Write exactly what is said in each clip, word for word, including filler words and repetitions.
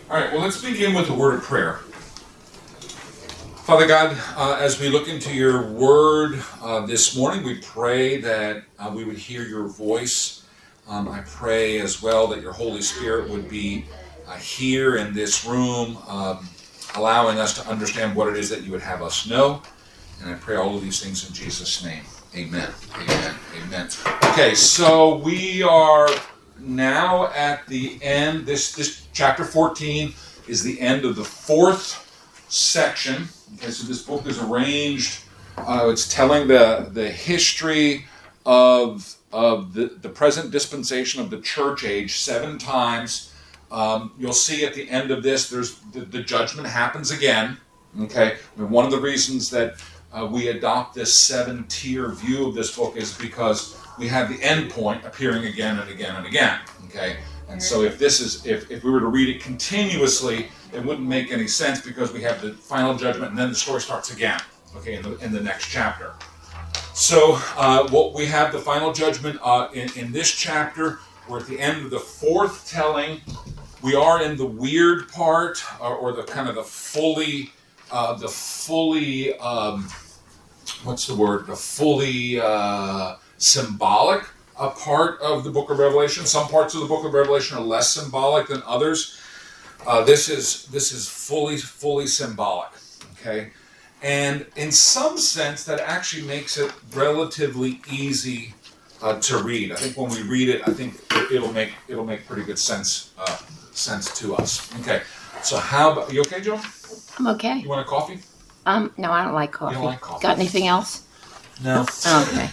All right, well, let's begin with a word of prayer. Father God, uh, as we look into your word uh, this morning, we pray that uh, we would hear your voice. Um, I pray as well that your Holy Spirit would be uh, here in this room, um, allowing us to understand what it is that you would have us know. And I pray all of these things in Jesus' name. Amen. Amen. Amen. Okay, so we are now at the end. This, this chapter fourteen is the end of the fourth section. Okay, so this book is arranged. Uh, it's telling the the history of of the, the present dispensation of the church age seven times. Um, you'll see at the end of this, there's the, the judgment happens again. Okay, I mean, one of the reasons that uh, we adopt this seven-tier view of this book is because we have the end point appearing again and again and again. Okay, and so if this is if if we were to read it continuously, it wouldn't make any sense because we have the final judgment and then the story starts again, okay, in the, in the next chapter. So uh, what we have the final judgment uh, in, in this chapter. We're at the end of the fourth telling. We are in the weird part, or, or the kind of the fully, uh, the fully, um, what's the word? The fully uh, symbolic uh, part of the book of Revelation. Some parts of the book of Revelation are less symbolic than others. Uh, this is this is fully fully symbolic, okay, and in some sense that actually makes it relatively easy uh, to read. I think when we read it, I think it, it'll make it'll make pretty good sense uh, sense to us. Okay, so how about you? Okay, Joe? I'm okay. You want a coffee? Um, no, I don't like coffee. You don't like coffee? Got anything else? No. Okay.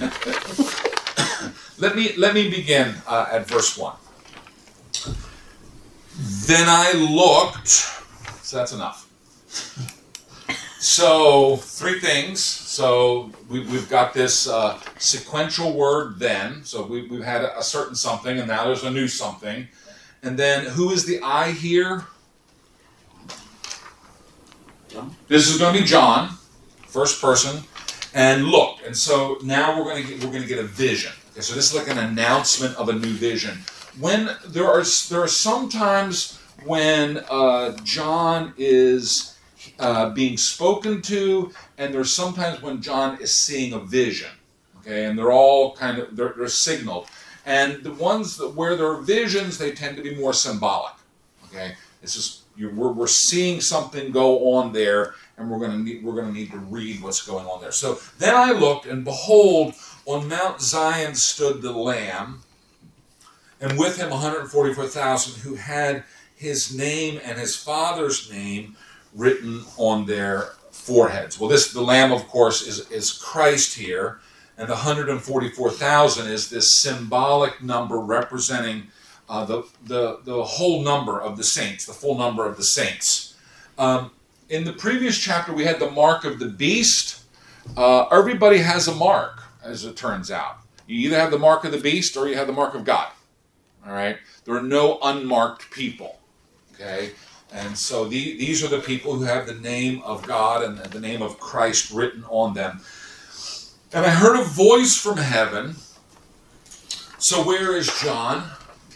let me let me begin uh, at verse one. Then I looked, so that's enough. So, three things. So, we, we've got this uh, sequential word then. So, we, we've had a, a certain something, and now there's a new something. And then, who is the I here? John. This is going to be John, first person. And look, and so now we're going to get, we're going to get a vision. Okay, so this is like an announcement of a new vision. When there are there are some times when uh, John is uh, being spoken to, and there's sometimes when John is seeing a vision. Okay, and they're all kind of they're, they're signaled. And the ones that where there are visions, they tend to be more symbolic. Okay, it's just you're, we're we're seeing something go on there, and we're going to need we're going to need to read what's going on there. So then I looked, and behold, on Mount Zion stood the Lamb. And with him one hundred forty-four thousand who had his name and his father's name written on their foreheads. Well, this the Lamb, of course, is, is Christ here. And the one hundred forty-four thousand is this symbolic number representing uh, the, the, the whole number of the saints, the full number of the saints. Um, in the previous chapter, we had the mark of the beast. Uh, everybody has a mark, as it turns out. You either have the mark of the beast or you have the mark of God. All right, there are no unmarked people. Okay, and so the, these are the people who have the name of God and the name of Christ written on them. And I heard a voice from heaven. So where is John?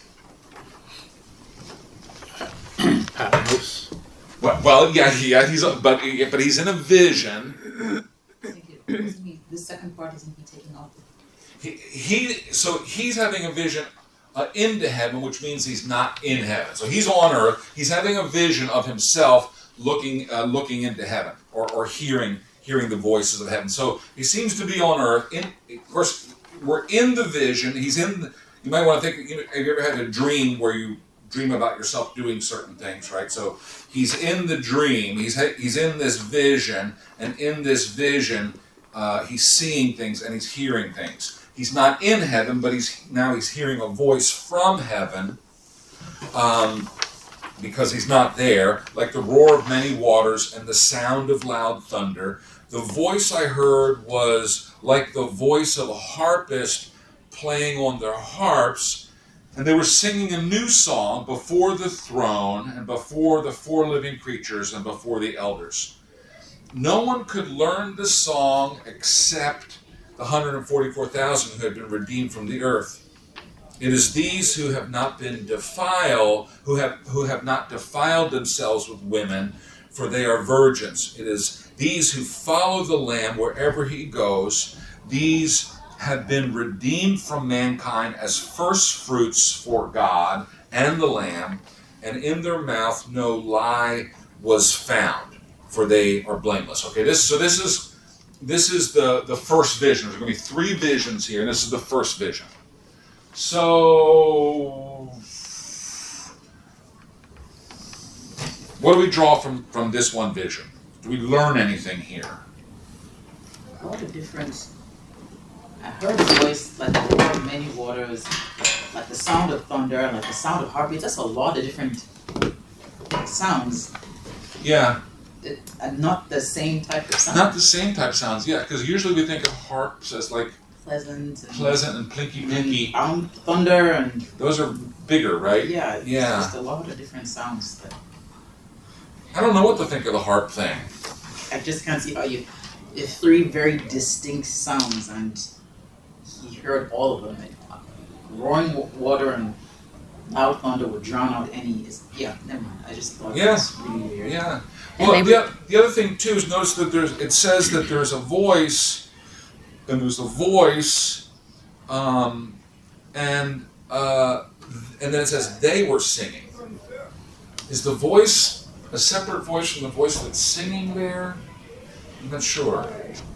Patmos. Well, well, yeah, yeah, he's but but he's in a vision. I think it wasn't he, the second part isn't he taking off? He, he so he's having a vision. Uh, into heaven, which means he's not in heaven. So he's on earth. He's having a vision of himself looking uh, looking into heaven, or, or hearing hearing the voices of heaven. So he seems to be on earth. In, of course, we're in the vision. He's in. The, you might want to think. You know, have you ever had a dream where you dream about yourself doing certain things, right? So he's in the dream. He's he's in this vision, and in this vision, uh, he's seeing things and he's hearing things. He's not in heaven, but he's now he's hearing a voice from heaven, um, because he's not there, like the roar of many waters and the sound of loud thunder. The voice I heard was like the voice of a harpist playing on their harps, and they were singing a new song before the throne and before the four living creatures and before the elders. No one could learn the song except the one hundred forty-four thousand who had been redeemed from the earth. It is these who have not been defiled, who have who have not defiled themselves with women, for they are virgins. It is these who follow the Lamb wherever he goes. These have been redeemed from mankind as first fruits for God and the Lamb, and in their mouth no lie was found, for they are blameless. Okay, this so this is this is the, the first vision. There's going to be three visions here, and this is the first vision. So, what do we draw from, from this one vision? Do we learn anything here? A lot of difference. I heard a voice like the roar of many waters, like the sound of thunder, like the sound of heartbeats. That's a lot of different sounds. Yeah. It, and not the same type of sound. Not the same type of sounds, yeah, because usually we think of harps as like pleasant. And pleasant and plinky pinky. Um, thunder and. Those are bigger, right? Yeah. It's Yeah. just a lot of different sounds. That I don't know what to think of the harp thing. I just can't see how you. It's three very distinct sounds, and he heard all of them. And roaring w- water and loud thunder would drown out any. Is, yeah, never mind. I just thought Yeah. that was really weird. Yeah. And Well, they the, the other thing too is notice that there's. It says that there's a voice, and there's a voice, um, and uh, and then it says they were singing. Is the voice a separate voice from the voice that's singing there? I'm not sure.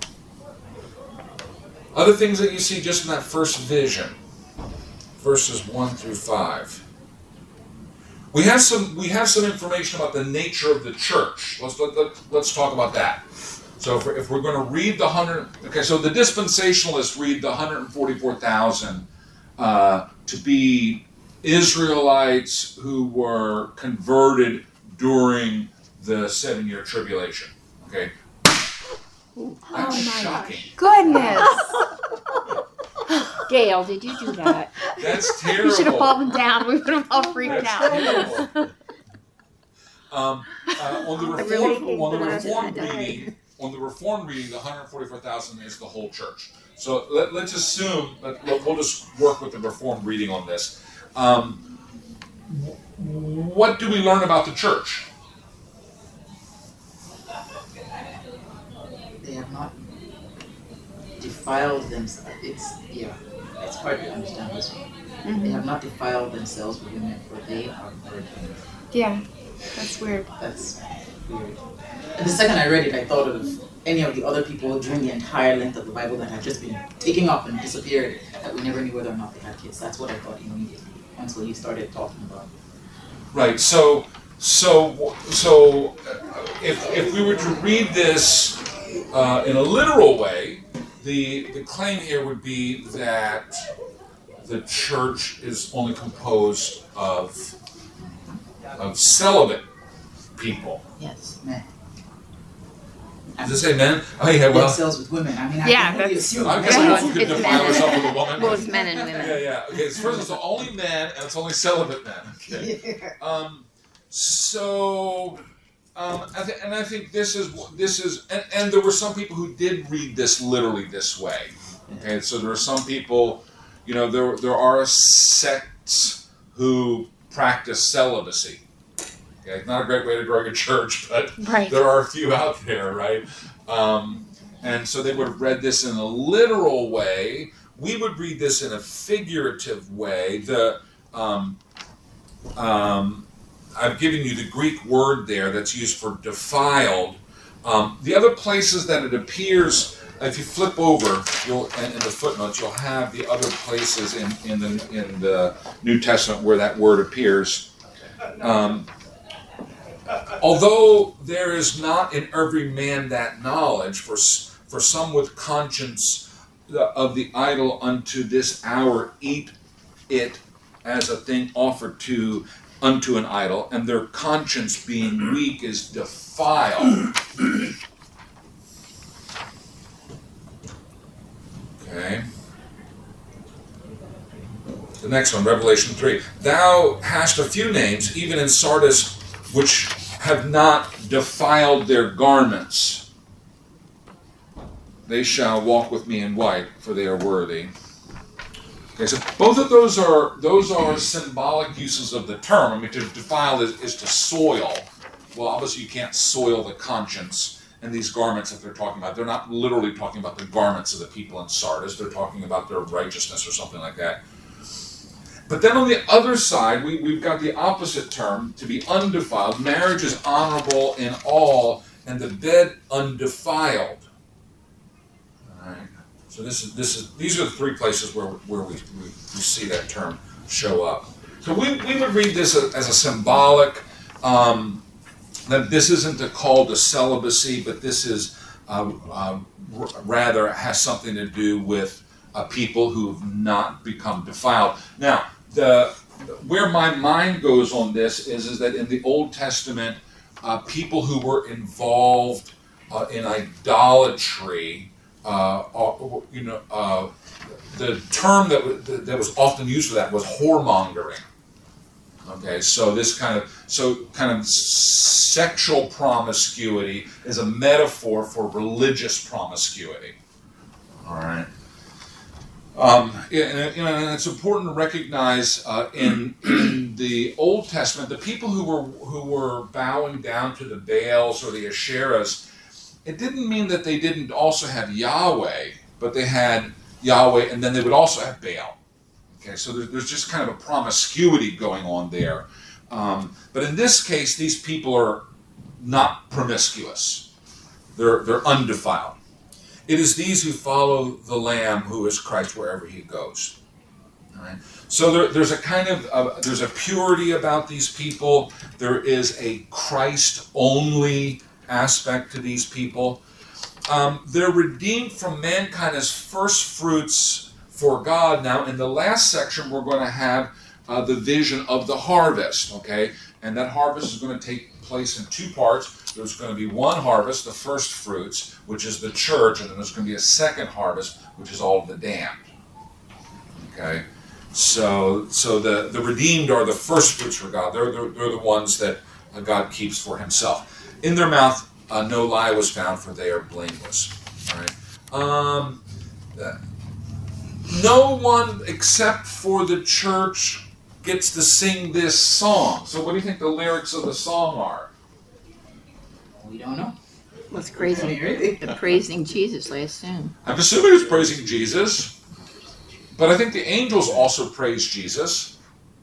Other things that you see just in that first vision, verses one through five. We have some we have some information about the nature of the church. Let's let, let, let's talk about that. So if we're, if we're going to read the one hundred, okay, so the dispensationalists read the one hundred forty-four thousand uh, to be Israelites who were converted during the seven-year tribulation. Okay, that's my shocking. Goodness. Gail, did you do that? That's terrible. You should have fallen down. We would have all freaked That's out. terrible. Um, uh, on the I really reform, hate on the that I reform died. reading, on the reform reading, the one hundred forty-four thousand is the whole church. So let, let's assume that we'll just work with the reform reading on this. Um, what do we learn about the church? They have not defiled themselves. It's yeah, it's hard to understand this one. Mm-hmm. They have not defiled themselves with women, for they are virgins. Yeah, that's weird. That's weird. And the second I read it, I thought of any of the other people during the entire length of the Bible that had just been taken up and disappeared, that we never knew whether or not they had kids. That's what I thought immediately until you started talking about it. Right. So so so if if we were to read this uh, in a literal way, the the claim here would be that the church is only composed of of celibate people. Yes, men. Does it say men? Oh yeah, well, Themselves with women. I mean, I Yeah, can only that's- assume. I guess Well, I it's- guess you could it's define men. yourself with a woman. Well, it's men and Yeah, women. yeah. Okay, so first it's only men, and it's only celibate men. Okay. Um, so, um, I th- and I think this is this is, and, and there were some people who did read this literally this way. Okay, so there are some people, you know, there there are sects who practice celibacy. Okay, not a great way to grow your church, but Right. there are a few out there, right? Um, and so they would have read this in a literal way. We would read this in a figurative way. The um, um, I've given you the Greek word there that's used for defiled. Um, the other places that it appears, if you flip over, you'll in, in the footnotes, you'll have the other places in, in the in the New Testament where that word appears. Um, Although there is not in every man that knowledge, for for some with conscience of the idol unto this hour eat it as a thing offered to unto an idol, and their conscience being weak is defiled. Okay. The next one, Revelation three. Thou hast a few names, even in Sardis, which have not defiled their garments. They shall walk with me in white, for they are worthy. Okay, so both of those are those are symbolic uses of the term. I mean, to defile is, is to soil. Well, obviously you can't soil the conscience. And these garments that they're talking about, they're not literally talking about the garments of the people in Sardis. They're talking about their righteousness or something like that. But then on the other side, we, we've got the opposite term, to be undefiled. Marriage is honorable in all, and the bed undefiled. All right. So this is this is these are the three places where where we, we, we see that term show up. So we, we would read this as, as a symbolic. Um, that this isn't a call to celibacy, but this is uh, uh, r- rather has something to do with uh, people who have not become defiled. Now, the where my mind goes on this is, is that in the Old Testament, uh, people who were involved uh, in idolatry, uh, uh, you know, uh, the term that, w- that was often used for that was whoremongering. Okay, so this kind of so kind of sexual promiscuity is a metaphor for religious promiscuity. All right, um, and, you know, and it's important to recognize uh, in in the Old Testament the people who were who were bowing down to the Baals or the Asherahs, it didn't mean that they didn't also have Yahweh, but they had Yahweh, and then they would also have Baal. Okay, so there's, there's just kind of a promiscuity going on there. Um, but in this case, these people are not promiscuous. They're, they're undefiled. It is these who follow the Lamb, who is Christ, wherever he goes. All right? So there, there's a kind of, uh, there's a purity about these people. There is a Christ-only aspect to these people. Um, they're redeemed from mankind as first fruits for God. Now, in the last section, we're going to have uh, the vision of the harvest, okay? And that harvest is going to take place in two parts. There's going to be one harvest, the first fruits, which is the church, and then there's going to be a second harvest, which is all of the damned, okay? So, so the, the redeemed are the first fruits for God. They're, they're, they're the ones that uh, God keeps for himself. In their mouth, uh, no lie was found, for they are blameless, all right? Um... Uh, No one except for the church gets to sing this song. So what do you think the lyrics of the song are? We don't know. What's crazy? Really? The praising Jesus, I assume. I'm assuming it's praising Jesus, but I think the angels also praise Jesus.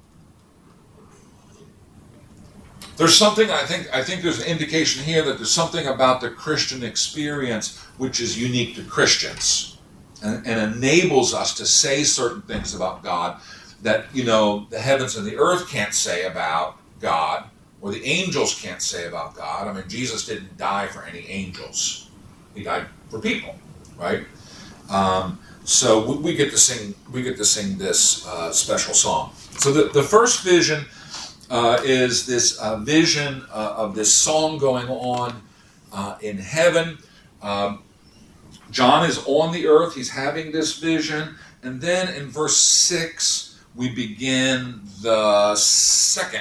There's something, I think I think there's an indication here that there's something about the Christian experience which is unique to Christians. And, and enables us to say certain things about God that, you know, the heavens and the earth can't say about God, or the angels can't say about God. I mean, Jesus didn't die for any angels. He died for people, right? Um, so we, we get to sing we get to sing this uh, special song. So the, the first vision uh, is this uh, vision uh, of this song going on uh, in heaven. Um, John is on the earth, he's having this vision, and then in verse six, we begin the second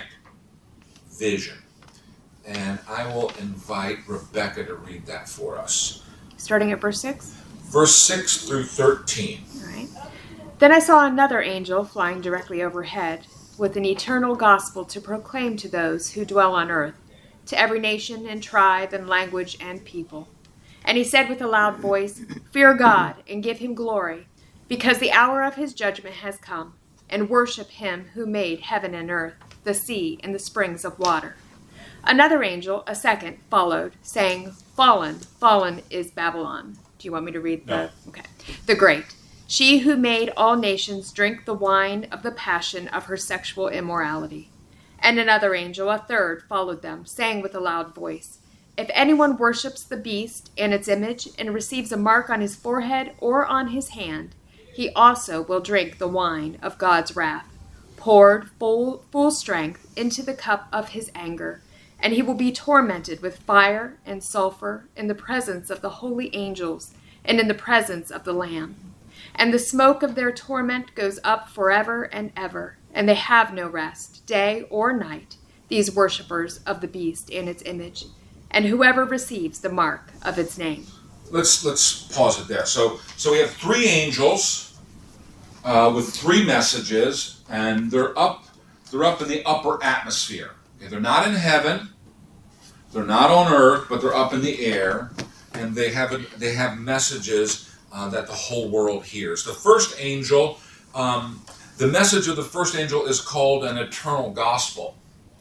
vision. And I will invite Rebecca to read that for us. Starting at verse six? Verse six through thirteen. All right. Then I saw another angel flying directly overhead, with an eternal gospel to proclaim to those who dwell on earth, to every nation and tribe and language and people. And he said with a loud voice, "Fear God and give him glory, because the hour of his judgment has come, and worship him who made heaven and earth, the sea, and the springs of water." Another angel, a second, followed, saying, "Fallen, fallen is Babylon." Do you want me to read the... No. Okay. "The great, she who made all nations drink the wine of the passion of her sexual immorality." And another angel, a third, followed them, saying with a loud voice, "If anyone worships the beast and its image and receives a mark on his forehead or on his hand, he also will drink the wine of God's wrath, poured full, full strength into the cup of his anger, and he will be tormented with fire and sulfur in the presence of the holy angels and in the presence of the Lamb. And the smoke of their torment goes up forever and ever, and they have no rest, day or night, these worshippers of the beast and its image, and whoever receives the mark of its name." Let's let's pause it there. So so we have three angels uh, with three messages, and they're up, they're up in the upper atmosphere. Okay, they're not in heaven, they're not on earth, but they're up in the air, and they have a, they have messages uh, that the whole world hears. The first angel, um, the message of the first angel is called an eternal gospel.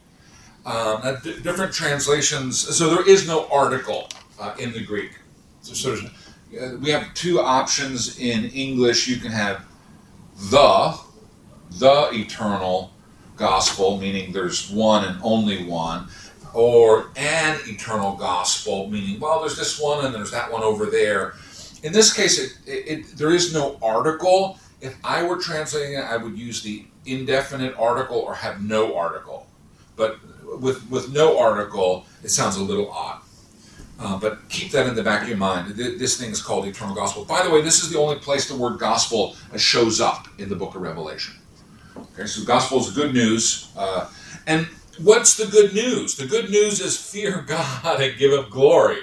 Um, uh, d- different translations, so there is no article uh, in the Greek. So, so there's, uh, we have two options in English. You can have the, the eternal gospel, meaning there's one and only one, or an eternal gospel, meaning, well, there's this one and there's that one over there. In this case, it, it, it, there is no article. If I were translating it, I would use the indefinite article or have no article. But with with no article, it sounds a little odd. Uh, but keep that in the back of your mind. This thing is called eternal gospel. By the way, this is the only place the word gospel shows up in the book of Revelation. Okay, so gospel is good news. Uh, and what's the good news? The good news is fear God and give Him glory.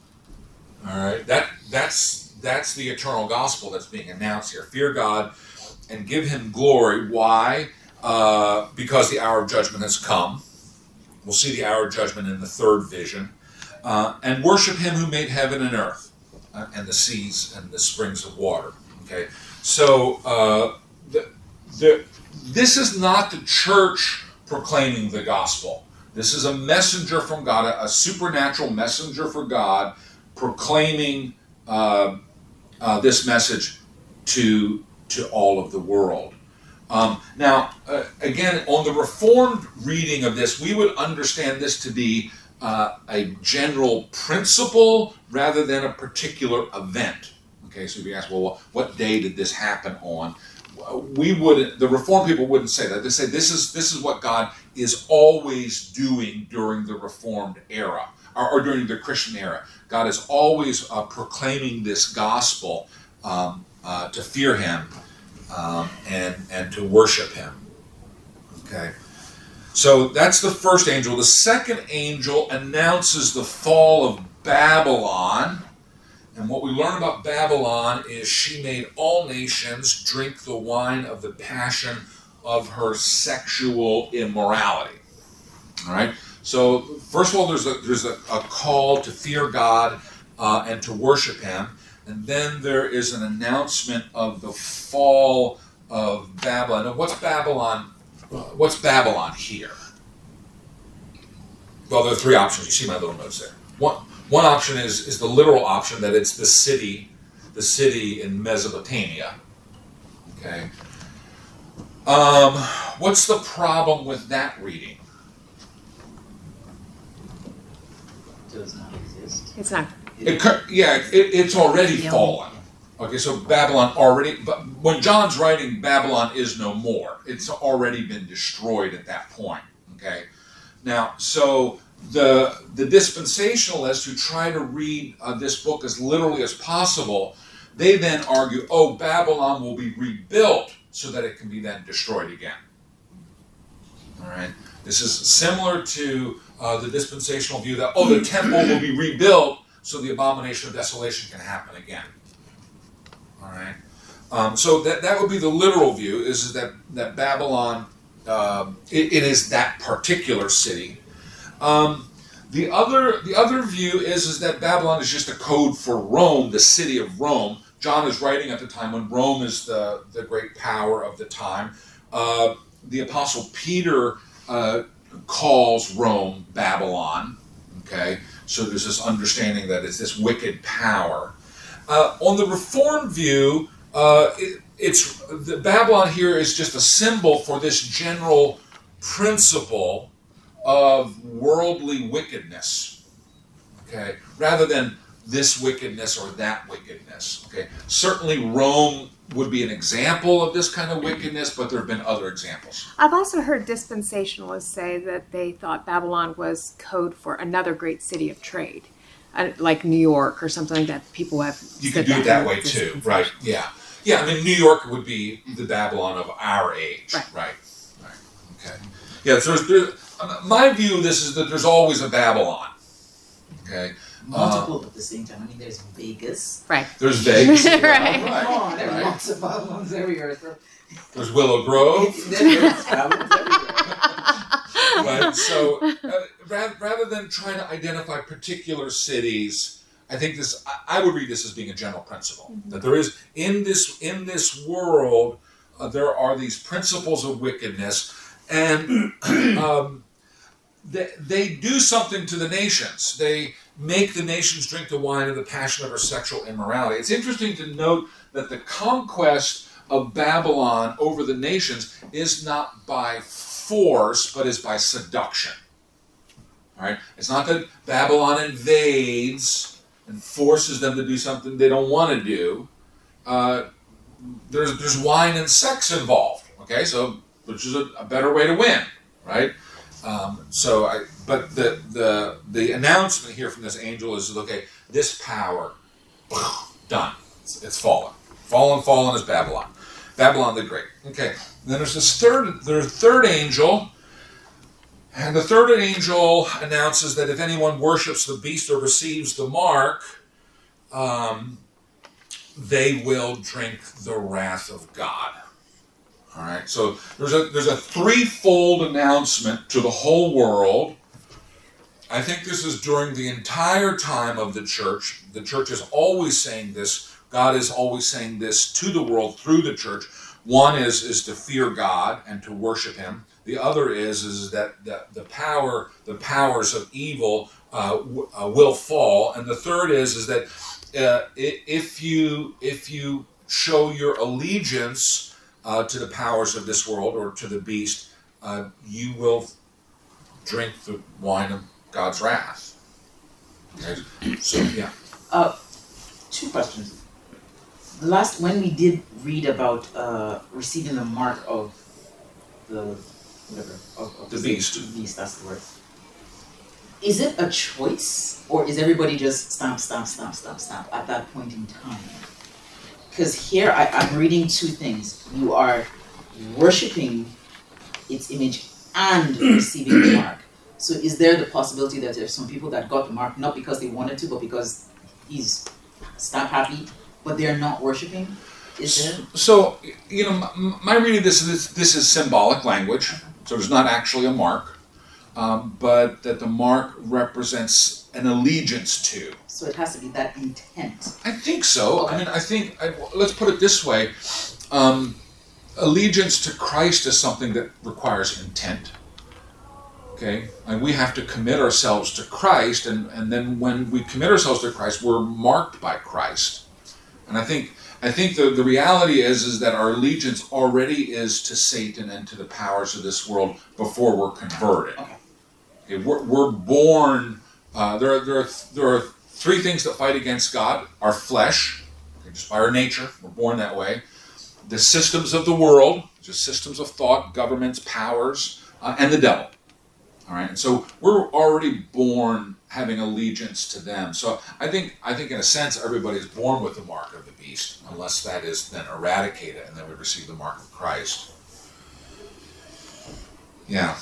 All right, that that's that's the eternal gospel that's being announced here. Fear God and give Him glory. Why? Uh, because the hour of judgment has come. We'll see the hour of judgment in the third vision. Uh, and worship Him who made heaven and earth, uh, and the seas and the springs of water. Okay, so uh, the, the, this is not the church proclaiming the gospel. This is a messenger from God, a, a supernatural messenger for God, proclaiming uh, uh, this message to to all of the world. Um, now, uh, again, on the Reformed reading of this, we would understand this to be uh, a general principle rather than a particular event. Okay, so if you ask, well, what day did this happen on? We wouldn't. The Reformed people wouldn't say that. They say this is this is what God is always doing during the Reformed era, or, or during the Christian era. God is always uh, proclaiming this gospel um, uh, to fear Him. Um, and and to worship Him. Okay, so that's the first angel. The second angel announces the fall of Babylon, and what we learn about Babylon is she made all nations drink the wine of the passion of her sexual immorality. All right. So first of all, there's a there's a, a call to fear God uh, and to worship Him. And then there is an announcement of the fall of Babylon. Now, what's Babylon? What's Babylon here? Well, there are three options. You see my little notes there. One one option is is the literal option that it's the city, the city in Mesopotamia. Okay. Um, what's the problem with that reading? It does not exist. It's not. It, yeah, it, it's already Yeah. fallen. Okay, so Babylon already, but when John's writing, Babylon is no more. It's already been destroyed at that point. Okay, now, so the the dispensationalists who try to read uh, this book as literally as possible, they then argue, oh, Babylon will be rebuilt so that it can be then destroyed again. All right, this is similar to uh, the dispensational view that, oh, the temple will be rebuilt so the abomination of desolation can happen again. All right. Um, so that that would be the literal view, is, is that that Babylon uh, it, it is that particular city. Um, the other the other view is is that Babylon is just a code for Rome, the city of Rome. John is writing at the time when Rome is the the great power of the time. Uh, the Apostle Peter uh, calls Rome Babylon. Okay. So there's this understanding that it's this wicked power. Uh, on the Reformed view, uh, it, it's the Babylon here is just a symbol for this general principle of worldly wickedness. Okay, rather than this wickedness or that wickedness. Okay, certainly Rome would be an example of this kind of wickedness, but there have been other examples. I've also heard dispensationalists say that they thought Babylon was code for another great city of trade, uh, like New York or something like that. People have You said could do it that in way too, dispensation. right? Yeah, yeah. I mean, New York would be the Babylon of our age, Right. right? Right. Okay. Yeah. So there's, there, my view of this is that there's always a Babylon. Okay. multiple at the same time. I mean, there's Vegas. Right. There's Vegas. Right. Right. Come on, there's Right. lots of Babylons everywhere. So There's Willow Grove. there's Babylons everywhere. Right. So uh, rather, rather than trying to identify particular cities, I think this. I, I would read this as being a general principle Mm-hmm. that there is in this in this world uh, there are these principles of wickedness, and um, they, they do something to the nations. They make the nations drink the wine of the passion of her sexual immorality. It's interesting to note that the conquest of Babylon over the nations is not by force, but is by seduction. All right? It's not that Babylon invades and forces them to do something they don't want to do. Uh, there's there's wine and sex involved. Okay, so which is a, a better way to win, right? Um, so, I, but the the the announcement here from this angel is, okay, this power, done. It's, it's fallen. Fallen, fallen is Babylon. Babylon the Great. Okay. Then there's this third, there's a third angel, and the third angel announces that if anyone worships the beast or receives the mark, um, they will drink the wrath of God. All right. So there's a there's a threefold announcement to the whole world. I think this is during the entire time of the church. The church is always saying this. God is always saying this to the world through the church. One is is to fear God and to worship Him. The other is is that the, the power the powers of evil uh, w- uh, will fall. And the third is is that uh, if you if you show your allegiance uh, to the powers of this world or to the beast, uh, you will drink the wine of God's wrath. Okay? So yeah. Uh, two questions. The last, when we did read about uh, receiving the mark of the whatever of, of The beast. the beast, that's the word. Is it a choice, or is everybody just stamp, stamp, stamp, stamp, stamp at that point in time? Because here I, I'm reading two things. You are worshiping its image and receiving the mark. So is there the possibility that there's some people that got the mark not because they wanted to, but because he's stamp happy, but they're not worshiping? Is there? So, you know, my, my reading of this is this is symbolic language. So there's not actually a mark, um, but that the mark represents an allegiance to. So it has to be that intent. I think so. Okay. I mean, I think, I, let's put it this way. Um, allegiance to Christ is something that requires intent. Okay? And we have to commit ourselves to Christ, and, and then when we commit ourselves to Christ, we're marked by Christ. And I think I think the, the reality is, is that our allegiance already is to Satan and to the powers of this world before we're converted. Okay. Okay, we're, we're born, uh, there, are, there, are, there are three things that fight against God. Our flesh, okay, just by our nature, we're born that way. The systems of the world, just systems of thought, governments, powers, uh, and the devil. All right, and so we're already born having allegiance to them. So I think, I think in a sense, everybody's born with the mark of the beast, unless that is then eradicated, and then we receive the mark of Christ. Yeah.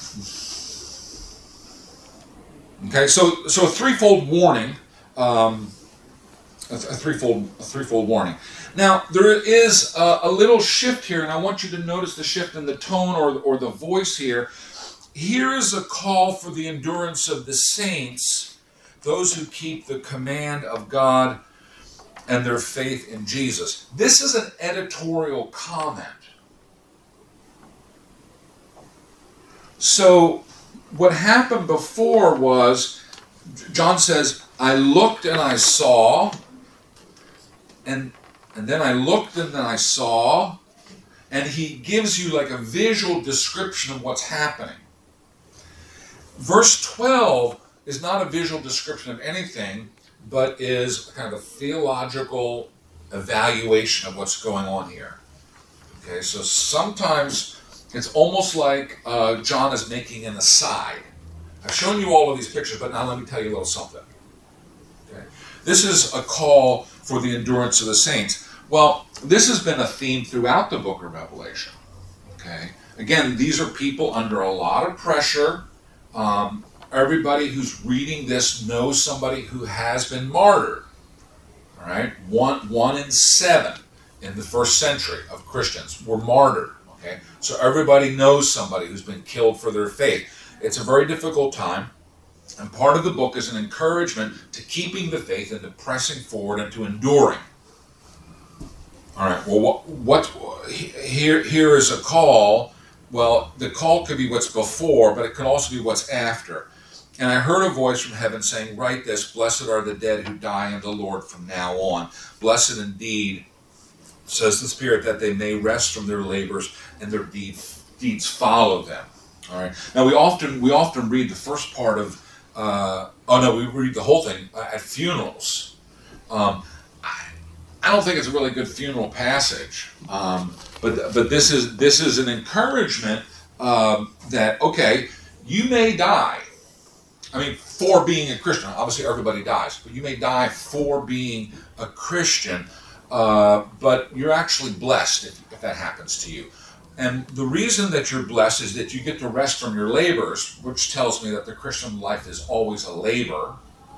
Okay, so so a threefold warning, um, a, th- a threefold a threefold warning. Now there is a, a little shift here, and I want you to notice the shift in the tone or or the voice here. Here is a call for the endurance of the saints, those who keep the command of God and their faith in Jesus. This is an editorial comment. So what happened before was, John says, I looked and I saw, and, and then I looked and then I saw, and he gives you like a visual description of what's happening. Verse twelve is not a visual description of anything, but is kind of a theological evaluation of what's going on here. Okay, so sometimes it's almost like uh, John is making an aside. I've shown you all of these pictures, but now let me tell you a little something. Okay, this is a call for the endurance of the saints. Well, this has been a theme throughout the book of Revelation. Okay, again, these are people under a lot of pressure. Um, everybody who's reading this knows somebody who has been martyred. All right, one one in seven in the first century of Christians were martyred. Okay, so everybody knows somebody who's been killed for their faith. It's a very difficult time, and part of the book is an encouragement to keeping the faith and to pressing forward and to enduring. All right. Well, what, what here here is a call. Well, the call could be what's before, but it can also be what's after. And I heard a voice from heaven saying, "Write this: Blessed are the dead who die in the Lord from now on. Blessed indeed, says the Spirit, that they may rest from their labors and their deeds deeds follow them." All right. Now we often we often read the first part of. Uh, oh no, we read the whole thing at funerals. Um, I, I don't think it's a really good funeral passage, um, but but this is this is an encouragement um, that okay, you may die. I mean, for being a Christian. Obviously, everybody dies, but you may die for being a Christian. Uh, but you're actually blessed if, if that happens to you. And the reason that you're blessed is that you get to rest from your labors, which tells me that the Christian life is always a labor.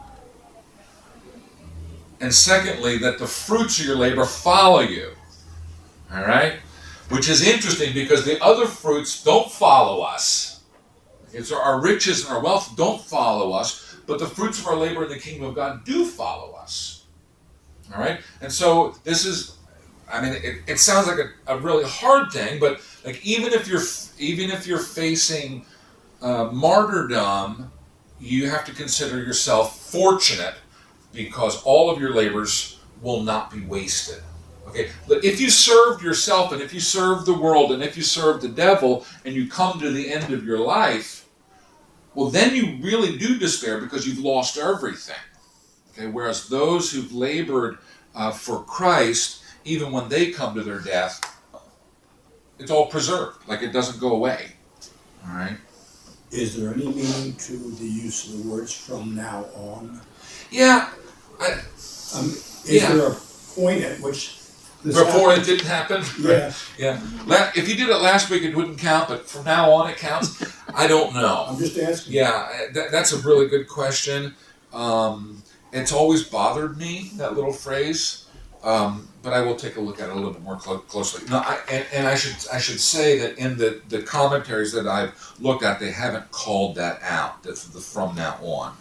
And secondly, that the fruits of your labor follow you. All right? Which is interesting because the other fruits don't follow us. It's our riches and our wealth don't follow us, but the fruits of our labor in the kingdom of God do follow us. All right? And so this is, I mean, it, it sounds like a, a really hard thing, but like even if you're even if you're facing uh, martyrdom, you have to consider yourself fortunate because all of your labors will not be wasted. Okay, but if you served yourself and if you served the world and if you served the devil and you come to the end of your life, well, then you really do despair because you've lost everything. Okay, whereas those who've labored uh, for Christ, even when they come to their death, it's all preserved, like it doesn't go away. All right. Is there any meaning to the use of the words "from now on"? Yeah. I, Um, is Yeah. there a point at which this Before it happens? didn't happen? Yeah. Yeah. La- If you did it last week, it wouldn't count, but from now on it counts? I don't know. I'm just asking. Yeah, that, that's a really good question. Um, it's always bothered me, that little phrase, um, but I will take a look at it a little bit more clo- closely. No, I, and, and I should I should say that in the, the commentaries that I've looked at, they haven't called that out, that's the from now on.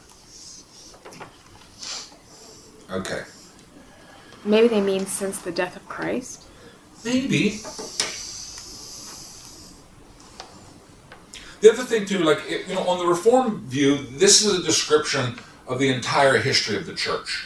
Okay. Maybe they mean since the death of Christ. Maybe. The other thing too, like it, you know, on the Reformed view, this is a description of the entire history of the church.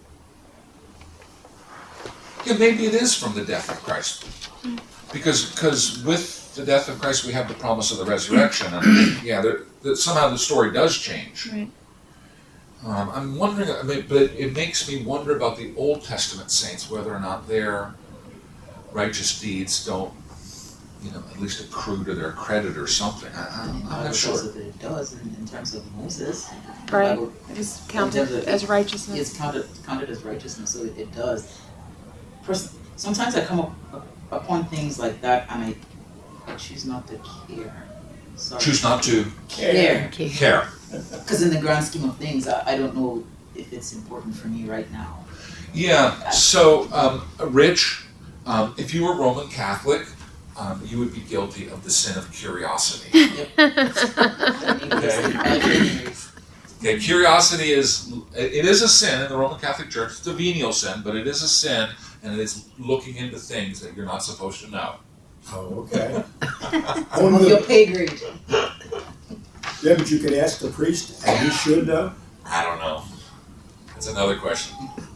Yeah, maybe it is from the death of Christ, because because with the death of Christ we have the promise of the resurrection, and yeah, there, that somehow the story does change. Right. Um, I'm wondering, I mean, but it makes me wonder about the Old Testament saints, whether or not their righteous deeds don't, you know, at least accrue to their credit or something. I, I, I'm not sure. Because it does in, in terms of Moses. Right. Bible, It was in counted terms of- as righteousness. It's counted counted as righteousness, so it, it does. Pers- sometimes I come up, up upon things like that, and I, I choose not to care. Sorry. Choose not to care. care. Because in the grand scheme of things, I, I don't know if it's important for me right now. Yeah, so, um, Rich, um, if you were Roman Catholic, um, you would be guilty of the sin of curiosity. Okay. Okay, curiosity is, it is a sin in the Roman Catholic Church. It's a venial sin, but it is a sin, and it is looking into things that you're not supposed to know. Oh, okay. Some of your pay grade. Yeah, but you could ask the priest, and he should know. I don't know. That's another question.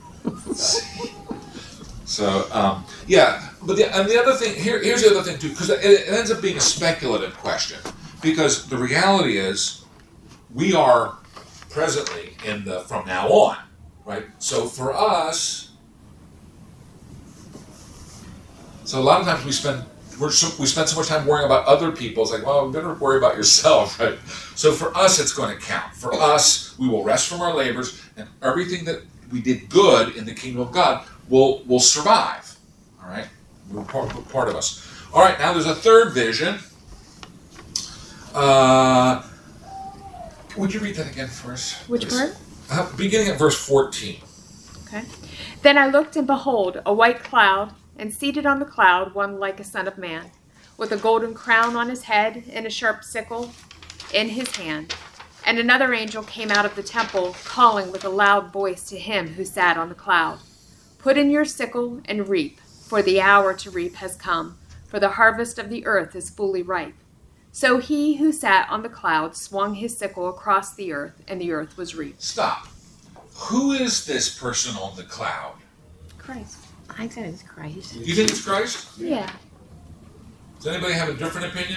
So, um, yeah, but the, and the other thing, here, here's the other thing too, because it, it ends up being a speculative question, because the reality is, we are presently in the from now on, right? So for us, so a lot of times we spend we're so, we spend so much time worrying about other people. It's like, well, you better worry about yourself, right? So for us, it's going to count. For us, we will rest from our labors, and everything that we did good in the kingdom of God will will survive. All right, we're part, part of us. All right, now there's a third vision. Uh, Would you read that again for us? Which please? word? Uh, beginning at verse fourteen. Okay. Then I looked, and behold, a white cloud, and seated on the cloud one like a son of man, with a golden crown on his head, and a sharp sickle in his hand. And another angel came out of the temple, calling with a loud voice to him who sat on the cloud, Put in your sickle and reap, for the hour to reap has come, for the harvest of the earth is fully ripe. So he who sat on the cloud swung his sickle across the earth, and the earth was reaped. Stop. Who is this person on the cloud? Christ. I thought it was Christ. You think it's Christ? Yeah. Does anybody have a different opinion?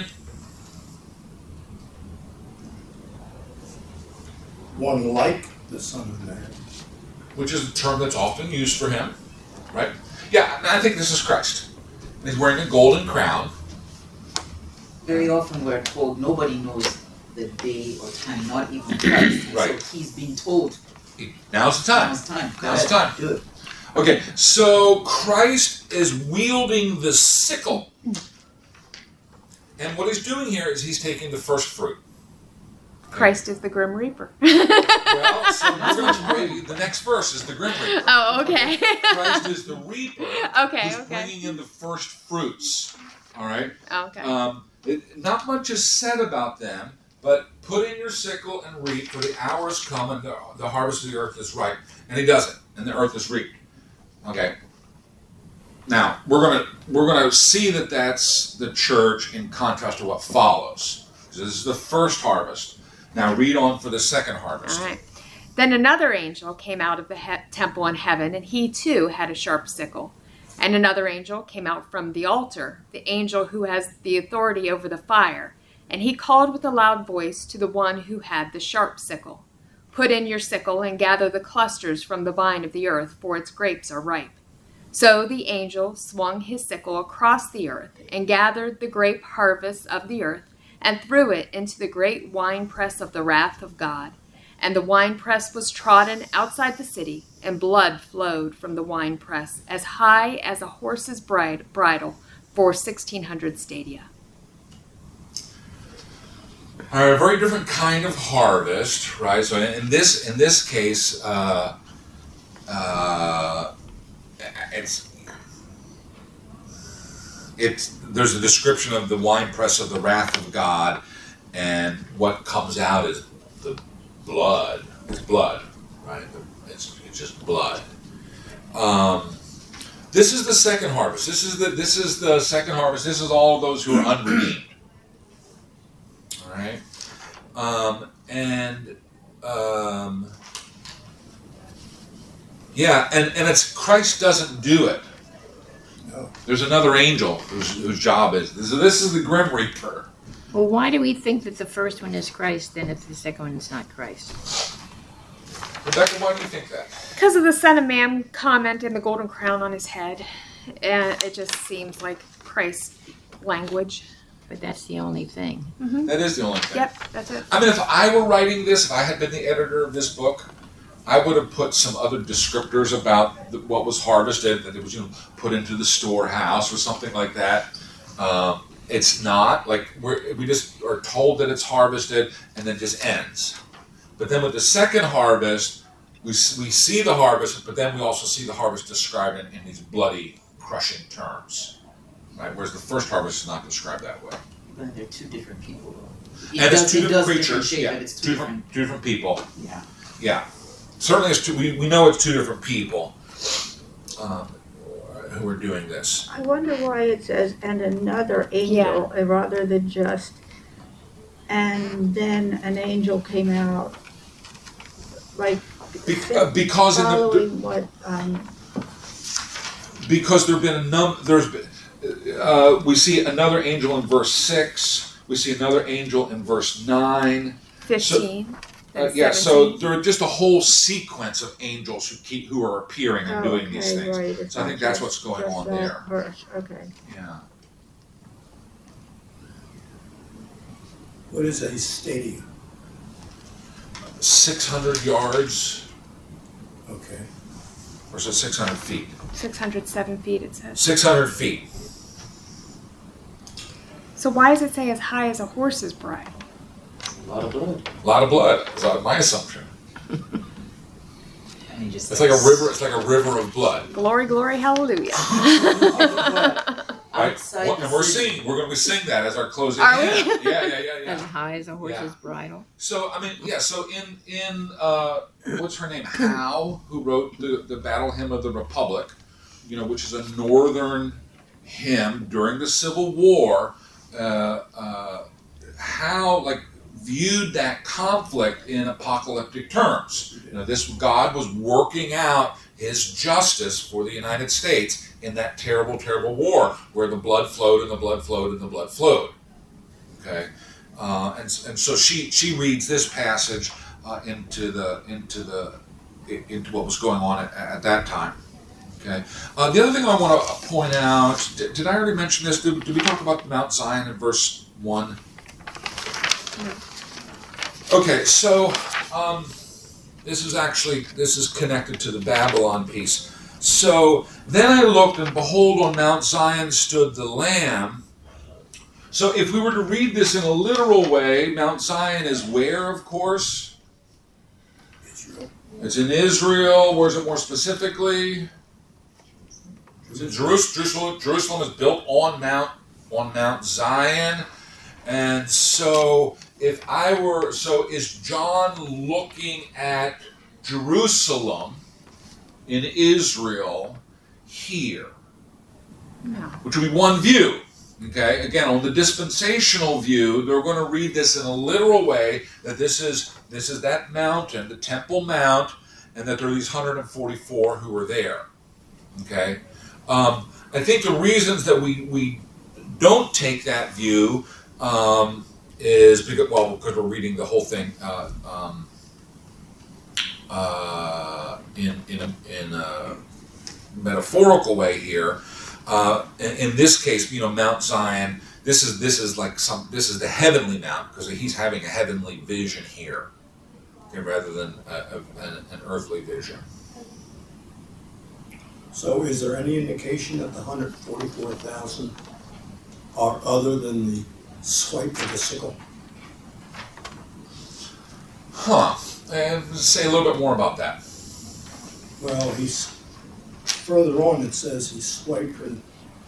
One like the Son of Man. Which is a term that's often used for him, right? Yeah, I think this is Christ. He's wearing a golden crown. Very often we're told nobody knows the day or time, not even Christ. Right. So he's being told, Now's the time. now's time. Go Now's the ahead, time. do it. Okay, so Christ is wielding the sickle. And what he's doing here is he's taking the first fruit. Christ is the Grim Reaper. Well, so we're going to read, the next verse is the Grim Reaper. Oh, okay. Christ is the reaper Okay, who's okay. bringing in the first fruits. All right? Okay. Um, it, not much is said about them, but put in your sickle and reap, for the hours come and the, the harvest of the earth is ripe. And he does it, and the earth is reaped. Okay. Now we're gonna we're gonna see that that's the church in contrast to what follows. This is the first harvest. Now read on for the second harvest. All right. Then another angel came out of the he- temple in heaven, and he too had a sharp sickle. And another angel came out from the altar, the angel who has the authority over the fire. And he called with a loud voice to the one who had the sharp sickle, Put in your sickle and gather the clusters from the vine of the earth, for its grapes are ripe. So the angel swung his sickle across the earth and gathered the grape harvest of the earth and threw it into the great winepress of the wrath of God. And the winepress was trodden outside the city, and blood flowed from the winepress as high as a horse's bride- bridle for sixteen hundred stadia. All right, a very different kind of harvest, right? So in this in this case, uh, uh, it's it's there's a description of the winepress of the wrath of God, and what comes out is the blood. It's blood, right? It's it's just blood. Um, this is the second harvest. This is the this is the second harvest. This is all of those who are unredeemed. All right, um, and um, yeah, and and it's Christ doesn't do it. No. There's another angel whose, whose job is this. This is the Grim Reaper. Well, why do we think that the first one is Christ, then if the second one is not Christ? Rebecca, why do you think that? Because of the Son of Man comment and the golden crown on his head, and it just seems like Christ language. But that's the only thing. That is the only thing. Yep, that's it. I mean, if I were writing this, if I had been the editor of this book, I would have put some other descriptors about the, what was harvested, that it was, you know, put into the storehouse or something like that. Um, it's not like we're, we just are told that it's harvested and then just ends. But then with the second harvest, we we see the harvest, but then we also see the harvest described in, in these bloody, crushing terms, right? Whereas the first harvest is not described that way. But they're two different people. Though. It And does, it's two it different does creatures. different shape, Yeah, but it's two two different, different. two different people. Yeah. Yeah, certainly it's two. We, we know it's two different people um, who are doing this. I wonder why it says, and another angel, uh, rather than just, and then an angel came out, like, Be, uh, because in the, following what, um, because there've been a num. There's been, uh, we see another angel in verse six. We see another angel in verse nine. Fifteen. Uh, then yeah, so seventeen. there are just a whole sequence of angels who keep who are appearing and oh, doing okay, these things. right, it's So I not think that's just- what's going just on that there. Verse, okay. Yeah. What is a stadia? Six hundred yards, Okay. or is it six hundred feet? Six hundred seven feet. It says. Six hundred feet. So why does it say as high as a horse's bridle? A lot of blood. A lot of blood. Is that my assumption? And he just It's like a river. It's like a river of blood. Glory, glory, hallelujah. Right? Outside Well, the and we're city. singing. We're going to be singing that as our closing Are we? hymn. Yeah, yeah, yeah, As yeah. high as a horse's Yeah. bridle. So I mean, yeah. So in in uh, what's her name? Howe, who wrote the the Battle Hymn of the Republic, you know, which is a northern hymn during the Civil War. Uh, uh, Howe like viewed that conflict in apocalyptic terms. You know, this God was working out His justice for the United States in that terrible, terrible war where the blood flowed and the blood flowed and the blood flowed. Okay, uh, and and so she she reads this passage uh, into the into the into what was going on at, at that time. Okay. Uh, the other thing I want to point out, did, did I already mention this? Did, did we talk about Mount Zion in verse one? Okay, so um, this is actually this is connected to the Babylon piece. So then I looked, and behold, on Mount Zion stood the Lamb. So if we were to read this in a literal way, Mount Zion is where, of course? Israel. It's in Israel. Where is it more specifically? It's in Jerusalem. Jerusalem. Jerusalem is built on Mount on Mount Zion, and so if I were so, is John looking at Jerusalem in Israel here? No. Which would be one view. Okay, again, on the dispensational view, they're going to read this in a literal way, that this is this is that mountain, the Temple Mount, and that there are these one hundred forty-four who are there. Okay, um, I think the reasons that we, we don't take that view um, is because, well, because we're reading the whole thing uh, um, uh, in in a, in a metaphorical way here. Uh, in, in this case, you know, Mount Zion. This is this is like some. This is the heavenly mount because he's having a heavenly vision here, okay, rather than a, a, an, an earthly vision. So is there any indication that the one hundred forty-four thousand are other than the swipe of the sickle? Huh. And say a little bit more about that. Well, he's further on. It says he swiped and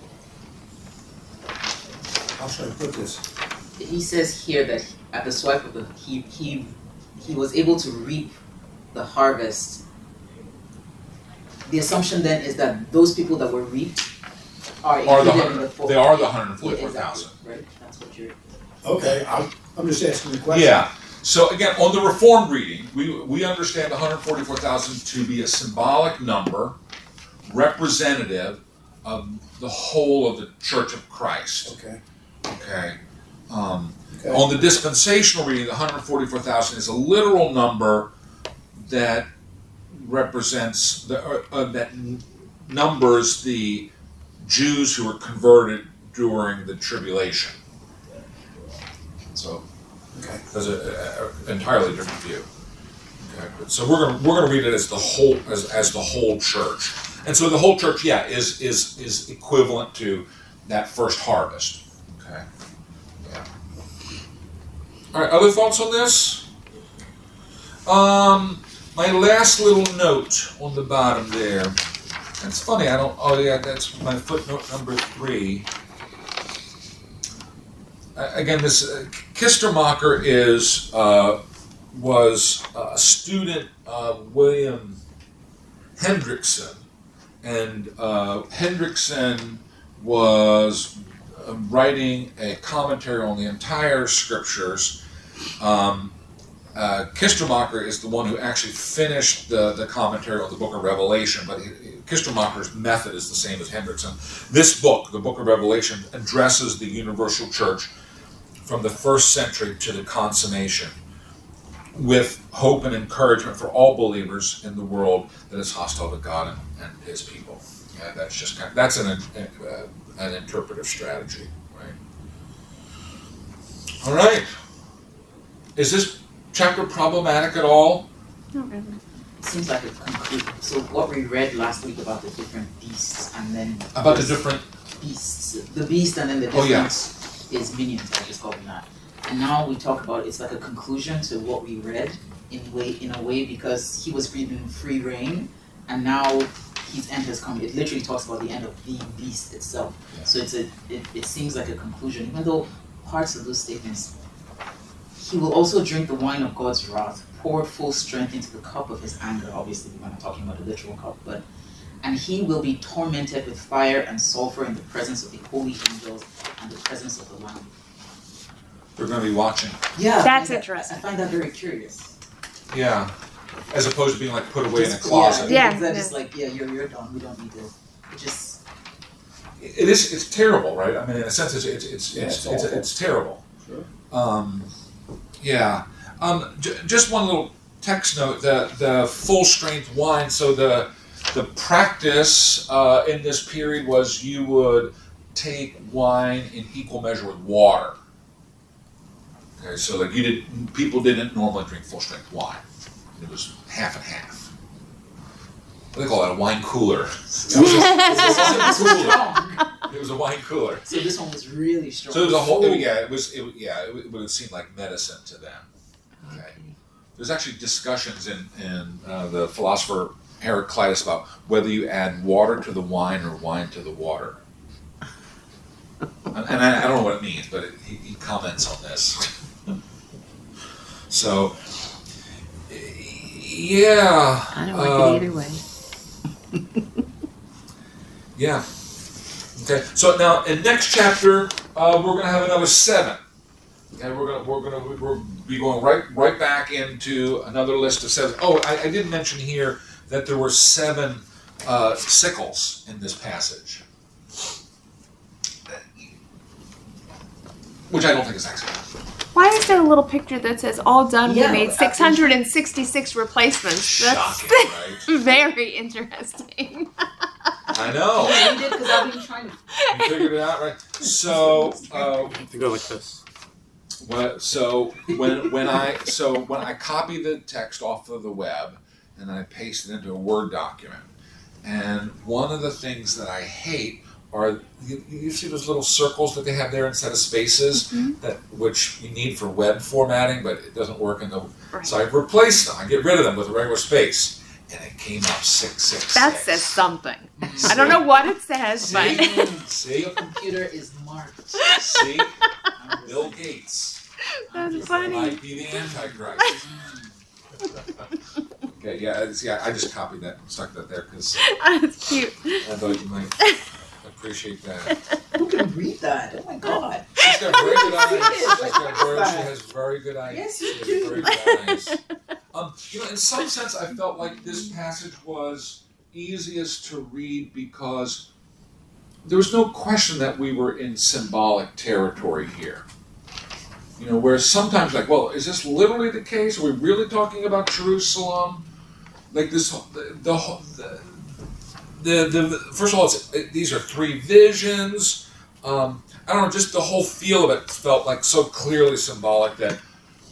how should I put this? He says here that at the swipe of the he he he was able to reap the harvest. The assumption then is that those people that were reaped are Are the included in the hundred, four. they are the one hundred Yeah, forty-four exactly, thousand. right? That's what you're. Okay, I'm, I'm just asking the question. Yeah. So again, on the Reformed reading, we we understand one hundred forty-four thousand to be a symbolic number, representative of the whole of the Church of Christ. Okay. Okay. Um, Okay. On the dispensational reading, the one hundred forty-four thousand is a literal number that represents the uh, uh, that n- numbers the Jews who were converted during the tribulation. So, Okay. there's a, a, a entirely different view. Okay, but so we're gonna we're gonna read it as the whole as, as the whole church, and so the whole church, yeah, is is is equivalent to that first harvest. Okay. Yeah. All right. Other thoughts on this? Um, my last little note on the bottom there. It's funny. I don't. Oh yeah, that's my footnote number three. Uh, again, this uh, Kistermacher is uh, was a student of William Hendrickson, and uh, Hendrickson was uh, writing a commentary on the entire scriptures. Um, uh, Kistermacher is the one who actually finished the, the commentary on the Book of Revelation, but he, Kistermacher's method is the same as Hendrickson. This book, the Book of Revelation, addresses the universal church from the first century to the consummation, with hope and encouragement for all believers in the world that is hostile to God and, and His people. Yeah, that's just kind of, that's an uh, an interpretive strategy, right? All right. Is this chapter problematic at all? Not really. It seems like it's complete. So what we read last week about the different beasts and then About the different. beasts, the beast and then the different Oh, yeah. is minions. I just call them that. and now we talk about it's like a conclusion to what we read in way in a way because he was given free reign, and now his end has come. It literally talks about the end of the beast itself. Yeah. So it's a it, it seems like a conclusion, even though parts of those statements. He will also drink the wine of God's wrath, poured full strength into the cup of his anger. Obviously, we're not talking about a literal cup, but and he will be tormented with fire and sulfur in the presence of the holy angels and the presence of the Lamb. We're going to be watching. Yeah, That's I, interesting. I find that very curious. Yeah. As opposed to being like put away in a Just- closet. Yeah. Yeah, Yeah. just like yeah, you're you're done. We don't need to. It just It is. It's terrible, right? I mean, in a sense, it's it's it's Yeah, it's, it's it's, awful. it's terrible. Sure. Um, yeah. Um, j- just one little text note: the the full strength wine. So the the practice uh, in this period was you would take wine in equal measure with water. Okay, so like you did, people didn't normally drink full strength wine. It was half and half. What do they call that? A wine cooler. It was a, it was a cooler. strong. It was a wine cooler. So this one was really strong. So it was a whole. Full. Yeah, it was. It, yeah, it would have seemed like medicine to them. Okay. There's actually discussions in in uh, the philosopher Heraclitus about whether you add water to the wine or wine to the water. And and I, I don't know what it means, but it, he, he comments on this. So, yeah. I don't like um, it either way. Yeah. Okay. So now in next chapter, uh, we're going to have another seven. And we're gonna we're gonna we're be going right right back into another list of seven. Oh, I, I didn't mention here that there were seven uh, sickles in this passage, which I don't think is accidental. Why is there a little picture that says all done? Yeah, we made I- six hundred sixty-six replacements. That's Shocking, right? very interesting. I know. Can you read it? Because I've been trying to. You figured it out, right? So. Uh, To go like this. Well, so when when I so when I copy the text off of the web and then I paste it into a Word document, and one of the things that I hate are you, you see those little circles that they have there instead of spaces that which you need for web formatting, but it doesn't work in the. Right. So I replace them. I get rid of them with a regular space, and it came up six six. That six. says something. I don't know what it says, but See, see, Your computer is marked. see, Bill Gates. that's funny. Might be the Antichrist. Okay, yeah, it's, yeah. I just copied that and stuck that there because That's cute. I thought you might appreciate that. Who can read that? Oh my god. She's got very good eyes. Yes, She's got very, she has very good eyes. Yes, you She has do. very good eyes. Um, you know, in some sense, I felt like this passage was easiest to read because there was no question that we were in symbolic territory here. You know, whereas sometimes, like, well, is this literally the case? Are we really talking about Jerusalem? Like this, the the the, the, the first of all, it's, it, these are three visions. Um, I don't know, just the whole feel of it felt like so clearly symbolic that,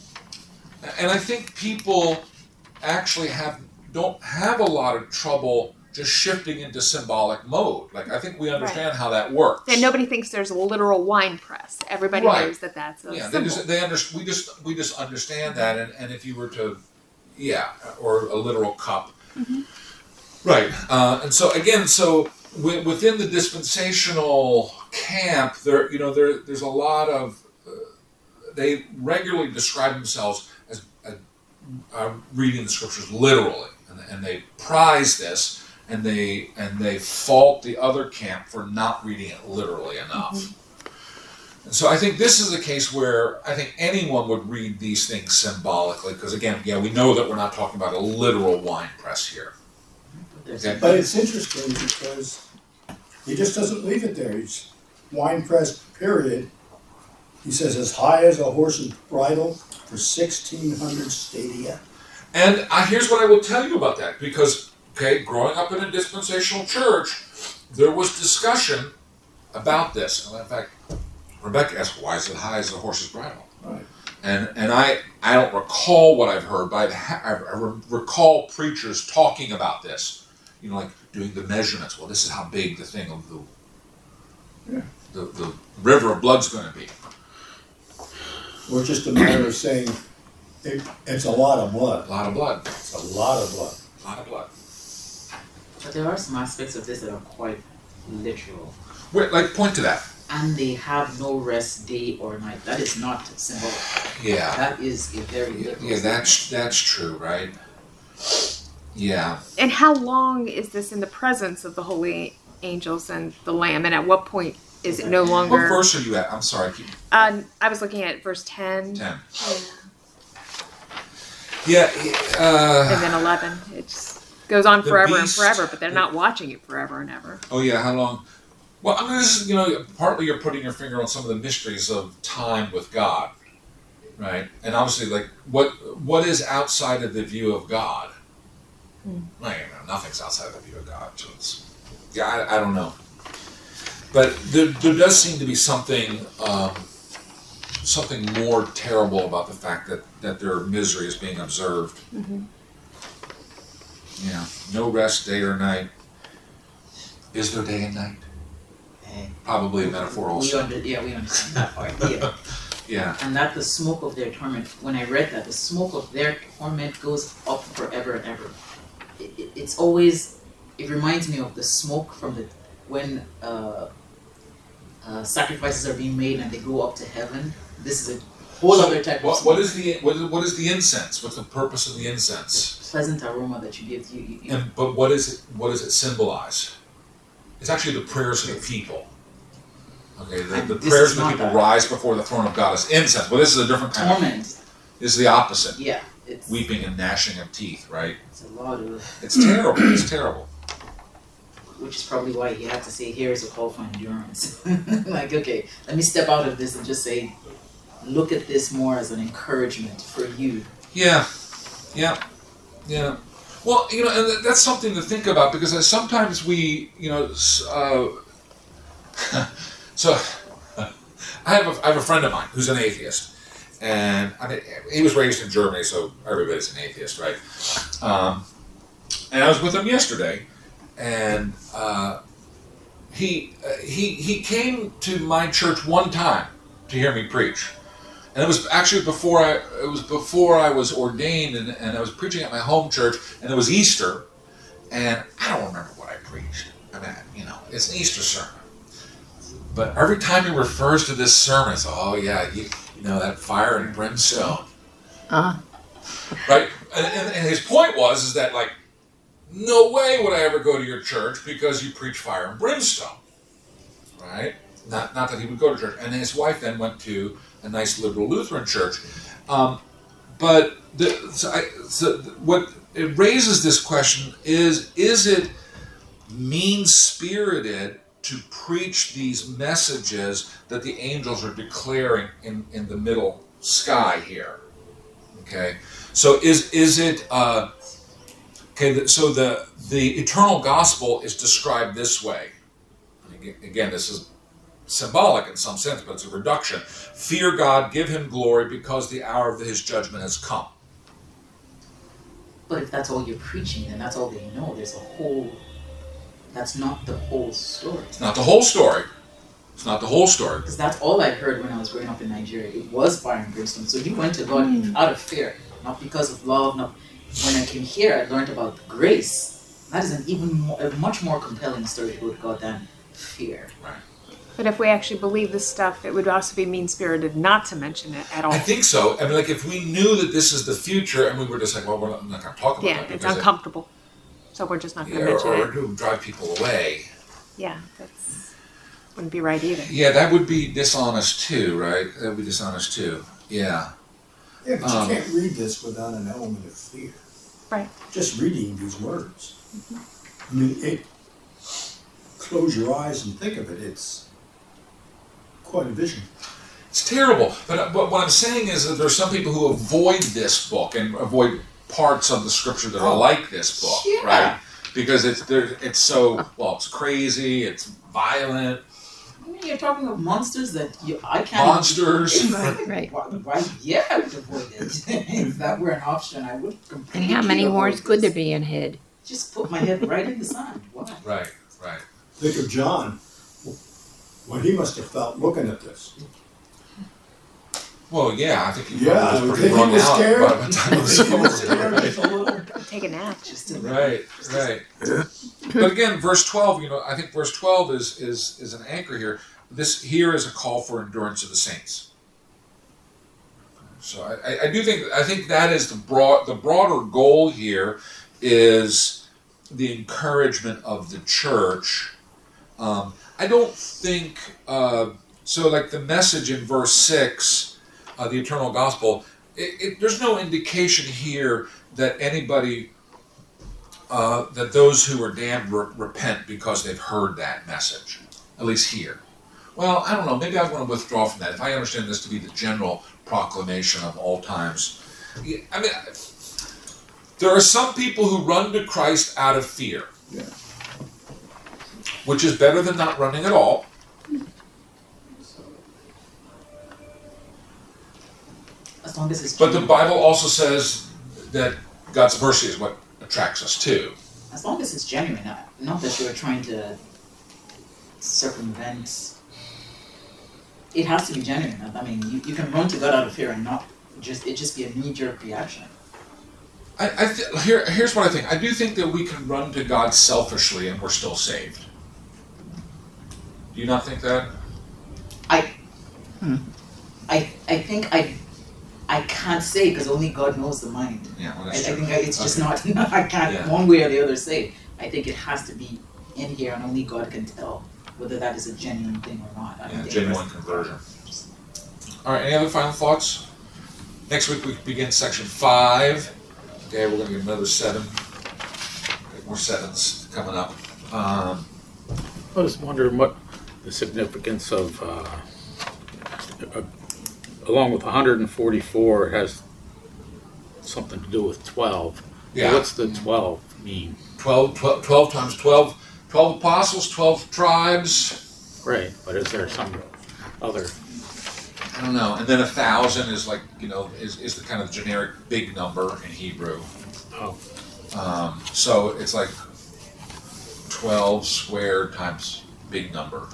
and I think people actually have don't have a lot of trouble just shifting into symbolic mode. Like I think we understand how that works. And nobody thinks there's a literal wine press. Everybody Right. knows that that's a Yeah, they symbol. just they under, we just we just understand that, and, and if you were to, yeah, or a literal cup, right? Uh, and so again, so wi- within the dispensational camp, there you know there there's a lot of uh, they regularly describe themselves as uh, uh, reading the scriptures literally, and, and they prize this, and they and they fault the other camp for not reading it literally enough. And so I think this is a case where I think anyone would read these things symbolically, because again, yeah, we know that we're not talking about a literal wine press here. Okay. But it's interesting because he just doesn't leave it there. He's wine press, period. He says as high as a horse's bridle for sixteen hundred stadia. And I, here's what I will tell you about that, because, okay, growing up in a dispensational church, there was discussion about this. And in fact, Rebecca asked, why is it high as a horse's bridle? Right. And and I, I don't recall what I've heard, but I, I re- recall preachers talking about this. You know, like doing the measurements. Well, this is how big the thing of the, Yeah. the, the river of blood's going to be. or just a matter of saying it, it's a lot of A blood. lot of blood. It's a lot of blood. A lot of blood. But there are some aspects of this that are quite literal. Wait, like, point to that. And they have no rest day or night. That is not symbolic. Yeah. That is a very Yeah, literal yeah, that's that's true, right? Yeah. And how long is this in the presence of the holy angels and the Lamb? And at what point is it no What longer? verse are you at? I'm sorry. Keep Uh, I was looking at verse ten ten. yeah. Yeah. Uh, and then eleven. It just goes on The forever and beast- forever, but they're not watching it forever and ever. oh yeah. How long? Well, I mean, this is, you know, partly you're putting your finger on some of the mysteries of time with God, right? And obviously, like, what what is outside of the view of God? Hmm. Well, you know, nothing's outside of the view of God. So it's, yeah, I, I don't know. But there, there does seem to be something um, something more terrible about the fact that, that their misery is being observed. Mm-hmm. Yeah, no rest day or night. Is there day and night? Eh, Probably a metaphor we also. under, yeah, we understand that part. Yeah. Yeah, And that the smoke of their torment, when I read that, the smoke of their torment goes up forever and ever. It, it, it's always, it reminds me of the smoke from the, when uh, uh, sacrifices are being made and they go up to heaven. This is a whole So other type of what, smoke. what is the what is, what is the incense? What's the purpose of the incense? Pleasant aroma that you give. You, you, you And but what is it? What does it symbolize? It's actually the prayers of the people. Okay, the, And the this prayers is of the not people that. rise before the throne of God as incense. Well, this is a different kind of. torment. This is the opposite. Yeah, it's, Weeping and gnashing of teeth, right? it's a lot of, It's terrible. It's terrible. which is probably why he had to say, here is a call for endurance. Like, okay, let me step out of this and just say, look at this more as an encouragement for you. Yeah, yeah, yeah. Well, you know, and th- that's something to think about because uh, sometimes we, you know, s- uh, so I have a, I have a friend of mine who's an atheist, and I mean, he was raised in Germany, so everybody's an atheist, right? Um, and I was with him yesterday, and uh, he uh, he he came to my church one time to hear me preach. And it was actually before I it was before I was ordained, and, and I was preaching at my home church, and it was Easter, and I don't remember what I preached. I mean, you know, it's an Easter sermon. But every time he refers to this sermon, it's, oh yeah, you, you know, that fire and brimstone. Uh, Right? And, and, and his point was is that, like, no way would I ever go to your church because you preach fire and brimstone. Right? Not, not that he would go to church. And his wife then went to a nice liberal Lutheran church. Um, but the, so I, so what it raises this question is, is it mean-spirited to preach these messages that the angels are declaring in, in the middle sky here? Okay, so is is it uh, okay? So the the eternal gospel is described this way. Again, this is symbolic in some sense, but it's a reduction. Fear God, give Him glory, because the hour of His judgment has come. But if that's all you're preaching, then that's all they know. There's a whole, that's not the whole story. It's not the whole story. It's not the whole story. Because that's all I heard when I was growing up in Nigeria. It was fire and brimstone. So you went to God out of fear, not because of love. Not. When I came here, I learned about grace. That is an even more, a much more compelling story to go to God than fear. Right. But if we actually believe this stuff, it would also be mean-spirited not to mention it at all. I think so. I mean, like, if we knew that this is the future, and we were just like, well, we're not, not going to talk about Yeah, that it's because it- uncomfortable. So we're just not going to yeah, mention or, it. or to drive people away. Yeah, that's wouldn't be right either. Yeah, that would be dishonest too, right? That would be dishonest too. Yeah. Yeah, but Um, you can't read this without an element of fear. Right. Just reading these words. I mean, it. Close your eyes and think of it. It's quite a vision. It's terrible. But, but what I'm saying is that there's some people who avoid this book and avoid parts of the scripture that are Oh. like this book, Yeah. right? Because it's there, it's so, well, it's crazy, it's violent, I mean, you're talking of monsters that you, I can't. monsters. right, right. Why, why, yeah, I would avoid it. If that were an option, I would And completely how many avoid horns could there this. be in head? Just put my head right in the sand. Why? Right, right. Think of John, what he must have felt looking at this. Well, yeah, I think he Yeah, probably I was would pretty think he wrung was out scared. by the time it was He was scared over. just a little. Take a nap. Just to, Right, right. But again, verse twelve, you know, I think verse twelve is is is an anchor here. This here is a call for endurance of the saints. So I, I- I do think I think that is the broad the broader goal here is the encouragement of the church. Um, I don't think uh, so. Like the message in verse six, uh, the eternal gospel. It, it, there's no indication here that anybody, uh, that those who are damned re- repent because they've heard that message, at least here. Well, I don't know. Maybe I want to withdraw from that. If I understand this to be the general proclamation of all times, yeah, I mean, there are some people who run to Christ out of fear, Yeah. which is better than not running at all. as long as it's But the genuine. Bible also says that God's mercy is what attracts us too. As long as it's genuine, not, not that you're trying to circumvent. It has to be genuine. I mean, you, you can run to God out of fear and not just it just be a knee-jerk reaction. I, I th- here, here's what I think. I do think that we can run to God selfishly and we're still saved. Do you not think that? I, I, I think I, I can't say because only God knows the mind. Yeah, well, I, I that's true. think I, it's just Okay. not. I can't Yeah. one way or the other say. I think it has to be in here, and only God can tell whether that is a genuine thing or not. I don't Yeah, think genuine conversion. All right, any other final thoughts? Next week we begin section five. Okay, we're going to get another seven. Got more sevens coming up. Um, I was wondering what the significance of, uh, uh, along with one hundred forty-four, it has something to do with twelve. Yeah. What's the twelve mean? twelve, twelve, twelve times twelve, twelve apostles, twelve tribes. Right, but is there some other? I don't know. And then a thousand is like, you know, is, is the kind of generic big number in Hebrew. Oh, Um, so it's like twelve squared times big number.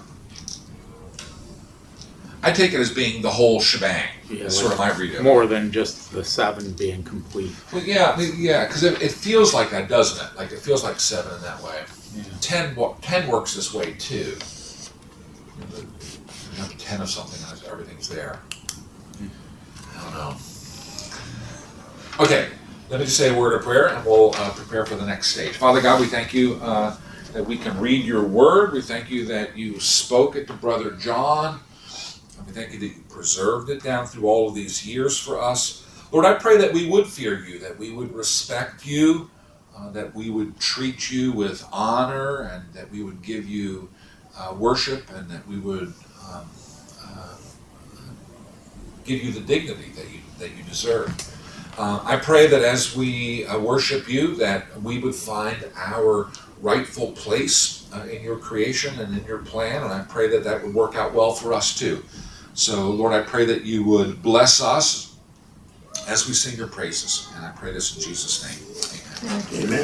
I take it as being the whole shebang. yeah, That's sort of my read of it. more than just the seven being complete. Well, yeah, I mean, yeah, because it, it feels like that, doesn't it? Like it feels like seven in that way. Yeah. Ten, wo- ten works this way too. You know, the- you have ten of something, and everything's there. I don't know. Okay, let me just say a word of prayer, and we'll uh, prepare for the next stage. Father God, we thank you uh, that we can read your word. We thank you that you spoke it to Brother John. And we thank you that you preserved it down through all of these years for us. Lord, I pray that we would fear you, that we would respect you, uh, that we would treat you with honor, and that we would give you uh, worship, and that we would um, uh, give you the dignity that you that you deserve. Uh, I pray that as we uh, worship you, that we would find our rightful place uh, in your creation and in your plan, and I pray that that would work out well for us too. So, Lord, I pray that you would bless us as we sing your praises, and I pray this in Jesus' name. Amen. Amen.